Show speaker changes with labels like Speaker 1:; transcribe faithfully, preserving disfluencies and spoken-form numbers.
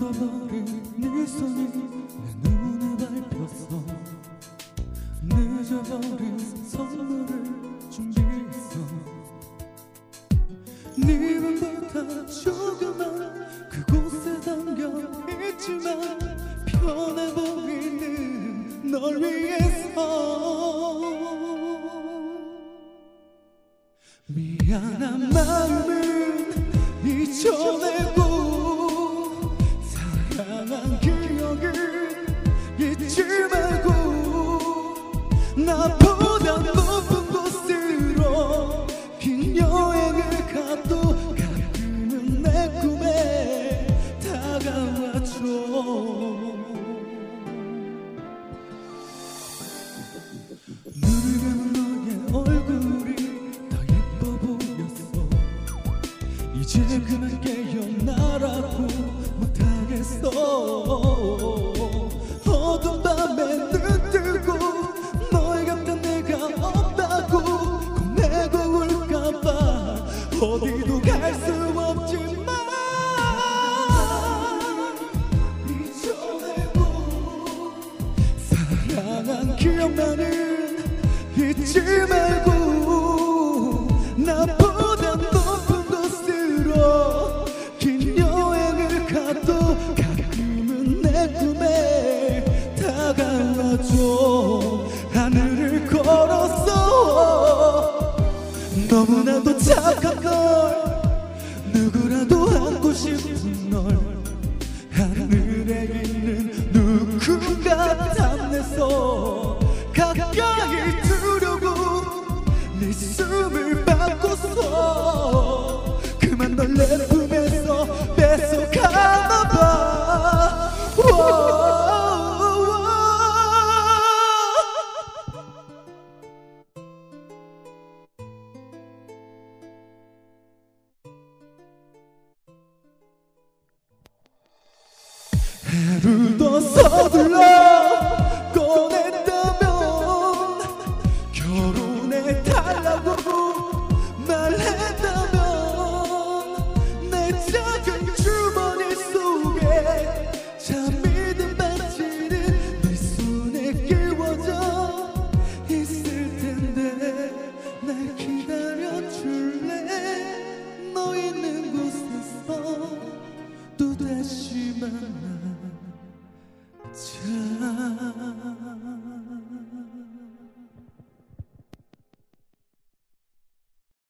Speaker 1: 잃어버린 네 손이 내 눈에 밟혔어. 늦어버린 선물을 준비했어. 네 맘보다 조그만 그곳에 담겨있지만 편해 보이는 널 위해서 미안한 마음은 잊혀내고 사랑한 기억을 잊지 말고 나보다 높은 곳으로 긴 여행을 가도 가끔은 내 꿈에 다가와줘. 눈을 감은 너의 얼굴이 더 예뻐 보였어. 이제 그만 깨어나라고 못하겠어. 어두운 밤에 눈 뜨고 너의 곁에 내가 없다고 고내고 울까봐 어디도 갈 수 없지만 잊혀내고 사랑한 기억만은 잊지 말고 나보다 높은 곳으로 긴 여행을 가도 가끔은 내 꿈에 다가와줘. 하늘을 걸었어. 너무나도 착한 걸 누구라도 안고 싶은 널 하늘에 있는 누군가 탐내서 가까이 두려고 네 숨을 바꿨어. 그만 널 내 품에서 뺏어가나봐. 해를 더 서둘러 꺼냈다면 결혼해달라고 말했다면 내 작은 주머니 속에 잠이 든 반지는 네 손에 끼워져 있을 텐데 날 기다려줄래. 너 있는 곳에서 또다시 만나 자